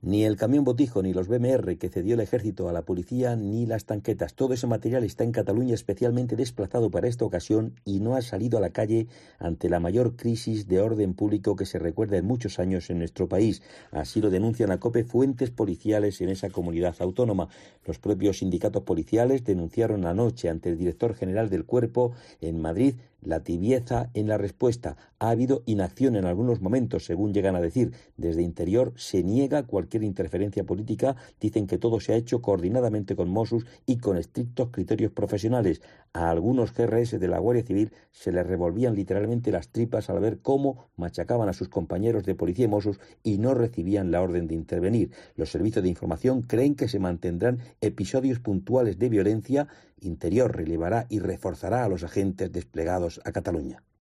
Ni el camión botijo, ni los BMR que cedió el ejército a la policía, ni las tanquetas. Todo ese material está en Cataluña especialmente desplazado para esta ocasión y no ha salido a la calle ante la mayor crisis de orden público que se recuerda en muchos años en nuestro país. Así lo denuncian a COPE fuentes policiales en esa comunidad autónoma. Los propios sindicatos policiales denunciaron anoche ante el director general del Cuerpo en Madrid la tibieza en la respuesta. Ha habido inacción en algunos momentos, según llegan a decir. Desde Interior se niega cualquier interferencia política. Dicen que todo se ha hecho coordinadamente con Mossos y con estrictos criterios profesionales. A algunos GRS de la Guardia Civil se les revolvían literalmente las tripas al ver cómo machacaban a sus compañeros de policía y Mossos y no recibían la orden de intervenir. Los servicios de información creen que se mantendrán episodios puntuales de violencia. Interior relevará y reforzará a los agentes desplegados a Cataluña.